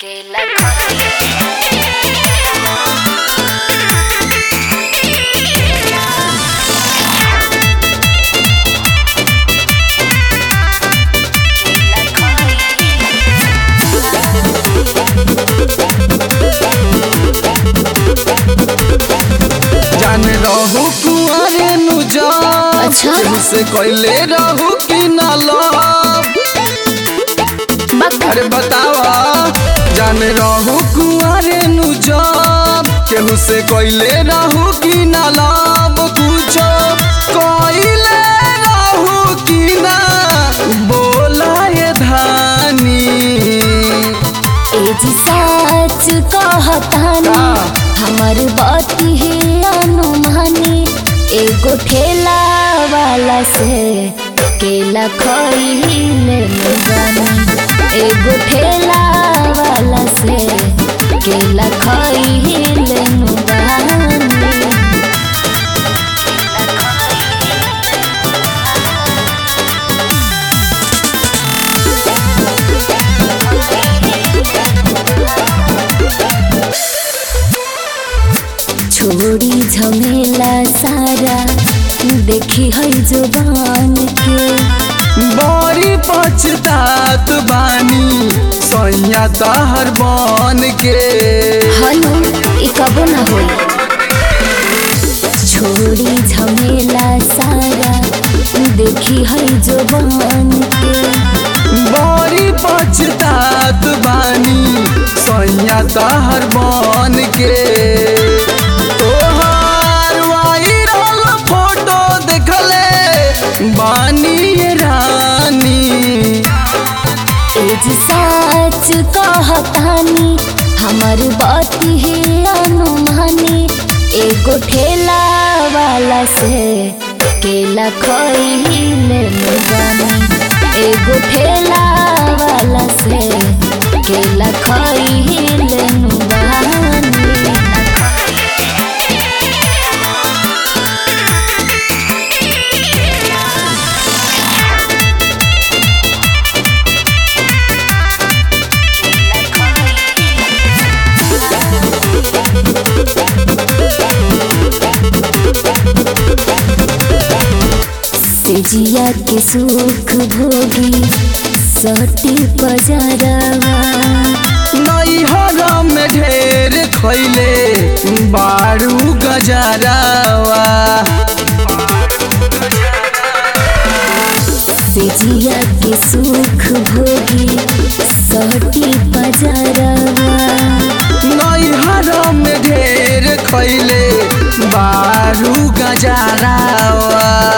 केला जाने रहू कुआरे नु जा अच्छा से कोइले रहू कि ना लव अरे बतावा जाने रहू कुआरे नु जा केहू से कोइले रहू कि ना लव पूछो कोइले रहू कि ना बोला ये धानी एजी सच कहतानी हमर बात है अनुमानी एगो ठेला वाला से केला खइले जानी एगो ठेला वाला से केला खइले जानी छोड़ी झमेला सारा देखी है जुबान के बड़ी पछतात बानी सैया तहर बन के हनु ई कबो ना होई छोड़ी झमेला सारा देखी है जुबान के बड़ी पछतात बानी सैया तहर बन के तोहार वायरल फोटो देखले बानी ये रानी एज सच कहतानी हमर बात है अनुमानी एगो ठेला वाला से केला खइले जानी एगो ठेला वाला से केला खइले जानी जिया के सुख भोगी सटी बजारवा नैहरा में ढेर खैले बारू गजरावा जिया के सुख भोगी सटी बजारवा नैहरा में ढेर खैले बारू गजरावा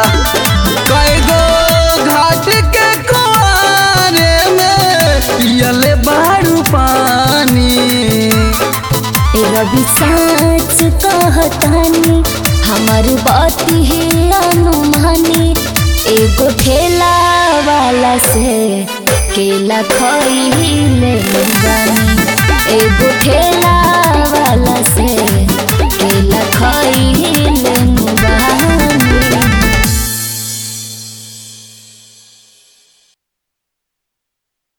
घाट के कुआरे में पियले बारू पानी रवि सच कहतानी हमर बात है अनुमानी एगो ठेला वाला से केला खइले जानी एगो ठेला